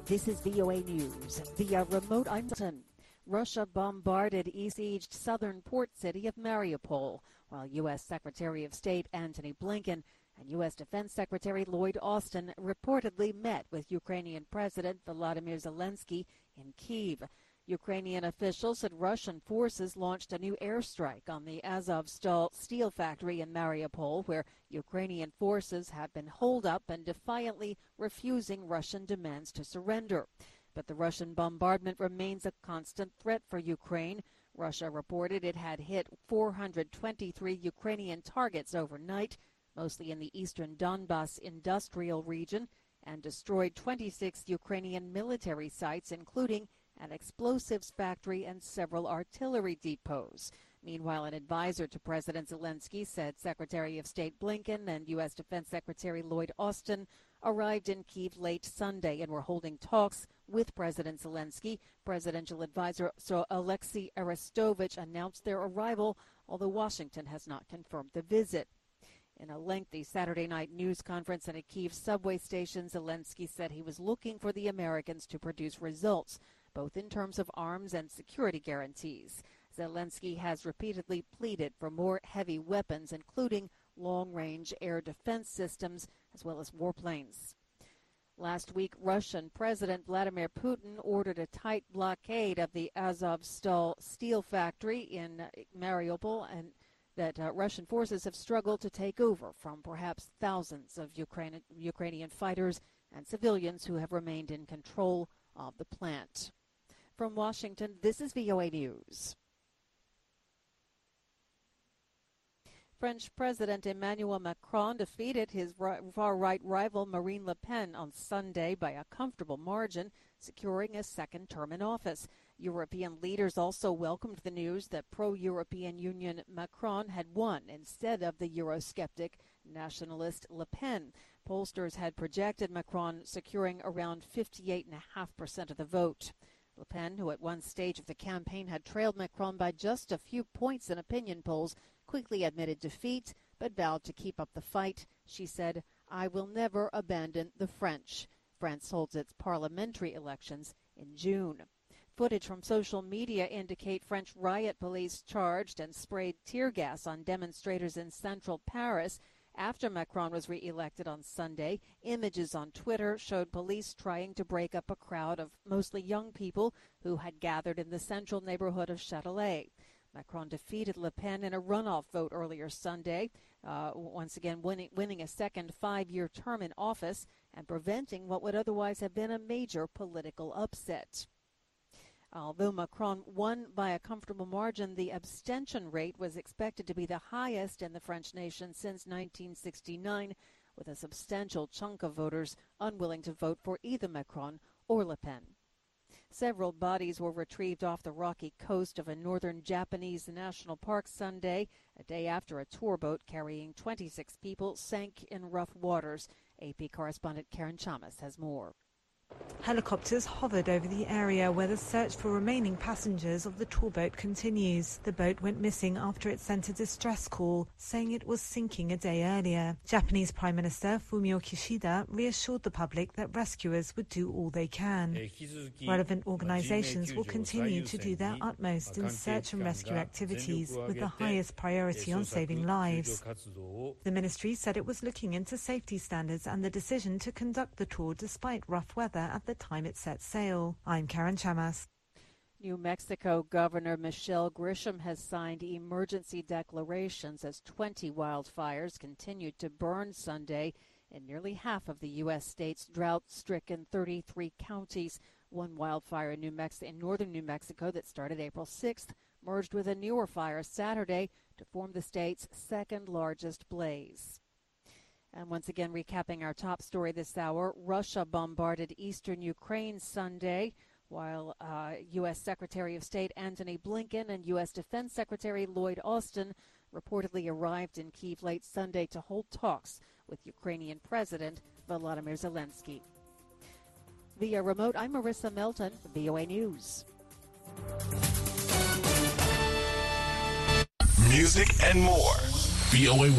This is VOA News. Via remote, I'm Russia bombarded besieged southern port city of Mariupol, while U.S. Secretary of State Antony Blinken and U.S. Defense Secretary Lloyd Austin reportedly met with Ukrainian President Volodymyr Zelensky in Kyiv. Ukrainian officials said Russian forces launched a new airstrike on the Azovstal steel factory in Mariupol, where Ukrainian forces have been holed up and defiantly refusing Russian demands to surrender. But the Russian bombardment remains a constant threat for Ukraine. Russia reported it had hit 423 Ukrainian targets overnight, mostly in the eastern Donbas industrial region, and destroyed 26 Ukrainian military sites, including an explosives factory and several artillery depots. Meanwhile, an advisor to President Zelensky said Secretary of State Blinken and U.S. Defense Secretary Lloyd Austin arrived in Kyiv late Sunday and were holding talks with President Zelensky. Presidential advisor Alexei Arestovich announced their arrival, although Washington has not confirmed the visit. In a lengthy Saturday night news conference at a Kyiv subway station, Zelensky said he was looking for the Americans to produce results, both in terms of arms and security guarantees. Zelensky has repeatedly pleaded for more heavy weapons, including long-range air defense systems, as well as warplanes. Last week, Russian President Vladimir Putin ordered a tight blockade of the Azovstal steel factory in Mariupol, and that Russian forces have struggled to take over from perhaps thousands of Ukrainian fighters and civilians who have remained in control of the plant. From Washington, this is VOA News. French President Emmanuel Macron defeated his far-right rival Marine Le Pen on Sunday by a comfortable margin, securing a second term in office. European leaders also welcomed the news that pro-European Union Macron had won instead of the Eurosceptic nationalist Le Pen. Pollsters had projected Macron securing around 58.5% of the vote. Le Pen, who at one stage of the campaign had trailed Macron by just a few points in opinion polls, quickly admitted defeat but vowed to keep up the fight. She said, "I will never abandon the French." France holds its parliamentary elections in June. Footage from social media indicate French riot police charged and sprayed tear gas on demonstrators in central Paris after Macron was re-elected on Sunday. Images on Twitter showed police trying to break up a crowd of mostly young people who had gathered in the central neighborhood of Châtelet. Macron defeated Le Pen in a runoff vote earlier Sunday, once again winning a second 5-year term in office and preventing what would otherwise have been a major political upset. Although Macron won by a comfortable margin, the abstention rate was expected to be the highest in the French nation since 1969, with a substantial chunk of voters unwilling to vote for either Macron or Le Pen. Several bodies were retrieved off the rocky coast of a northern Japanese national park Sunday, a day after a tour boat carrying 26 people sank in rough waters. AP correspondent Karen Chamas has more. Helicopters hovered over the area where the search for remaining passengers of the tour boat continues. The boat went missing after it sent a distress call, saying it was sinking a day earlier. Japanese Prime Minister Fumio Kishida reassured the public that rescuers would do all they can. Relevant organizations will continue to do their utmost in search and rescue activities, with the highest priority on saving lives. The ministry said it was looking into safety standards and the decision to conduct the tour despite rough weather at the time it set sail. I'm Karen Chamas. New Mexico Governor Michelle Grisham has signed emergency declarations as 20 wildfires continued to burn Sunday in nearly half of the U.S. state's drought-stricken 33 counties. One wildfire in northern New Mexico that started April 6th merged with a newer fire Saturday to form the state's second largest blaze. And once again, recapping our top story this hour, Russia bombarded eastern Ukraine Sunday, while U.S. Secretary of State Antony Blinken and U.S. Defense Secretary Lloyd Austin reportedly arrived in Kyiv late Sunday to hold talks with Ukrainian President Volodymyr Zelensky. Via remote, I'm Marissa Melton, VOA News. Music and more. VOA